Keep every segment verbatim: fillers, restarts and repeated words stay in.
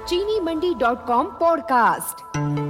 चीनी Mandi dot com podcast.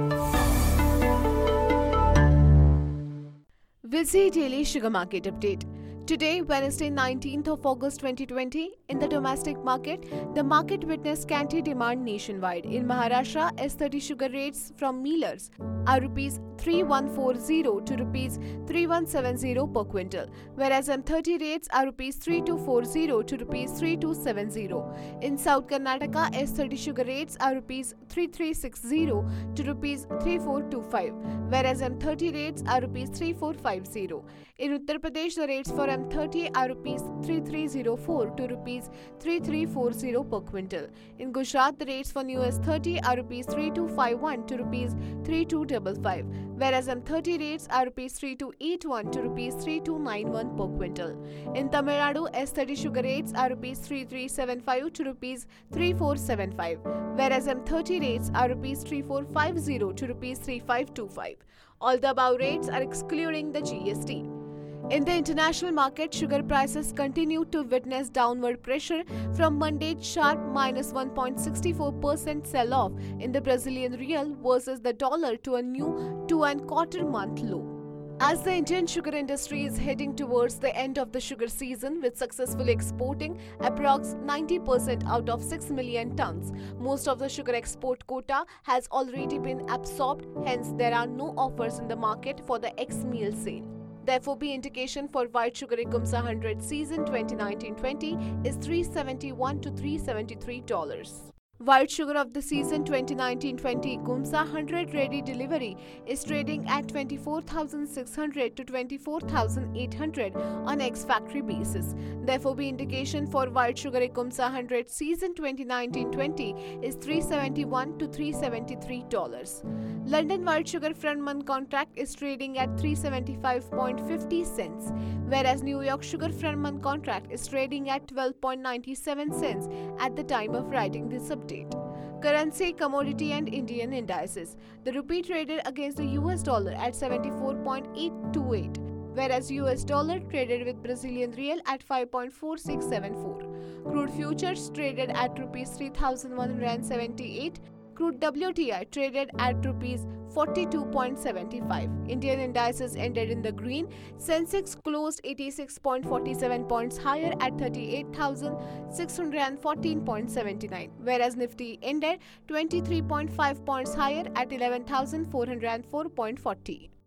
Busy daily sugar market update. Today, Wednesday, nineteenth of August twenty twenty, in the domestic market, the market witnessed scanty demand nationwide. In Maharashtra, S thirty sugar rates from millers are rupees three one four zero to rupees three one seven zero per quintal, whereas M thirty rates are rupees three two four zero to rupees three two seven zero. In South Karnataka, S thirty sugar rates are rupees three three six zero to rupees three four two five, whereas M thirty rates are rupees three four five zero. In Uttar Pradesh, the rates for M thirty are rupees three three zero four to rupees three three four zero per quintal. In Gujarat, the rates for new S thirty are rupees three two five one to rupees three two five five, whereas M thirty rates are rupees three two eight one to rupees three two nine one per quintal. In Tamil Nadu, S thirty sugar rates are rupees three three seven five to rupees three four seven five, whereas M thirty rates are rupees three four five zero to rupees three five two five. All the above rates are excluding the G S T. In the international market, sugar prices continued to witness downward pressure from Monday's sharp minus one point six four percent sell-off in the Brazilian real versus the dollar to a new two and quarter month low. As the Indian sugar industry is heading towards the end of the sugar season with successfully exporting approx ninety percent out of six million tons, most of the sugar export quota has already been absorbed, hence there are no offers in the market for the ex-meal sale. The F O B indication for white sugar Ecumsa one hundred season twenty nineteen twenty is three seventy-one to three seventy-three dollars. White sugar of the season twenty nineteen twenty Ecumsa one hundred ready delivery is trading at twenty-four thousand six hundred to twenty-four thousand eight hundred on ex-factory basis. The F O B indication for white sugar Ecumsa one hundred season twenty nineteen twenty is three seventy-one to three seventy-three dollars. London white sugar front month contract is trading at three seventy-five point five zero cents, whereas New York sugar front month contract is trading at twelve point nine seven cents at the time of writing this update. Currency, commodity and Indian indices. The rupee traded against the U S dollar at seventy-four point eight two eight, whereas U S dollar traded with Brazilian real at five point four six seven four. Crude futures traded at rupees three thousand one hundred seventy-eight. Crude W T I traded at rupees forty-two point seven five. Indian indices ended in the green. Sensex closed eighty-six point four seven points higher at thirty-eight thousand six hundred fourteen point seven nine, whereas Nifty ended twenty-three point five points higher at eleven thousand four hundred four point four zero.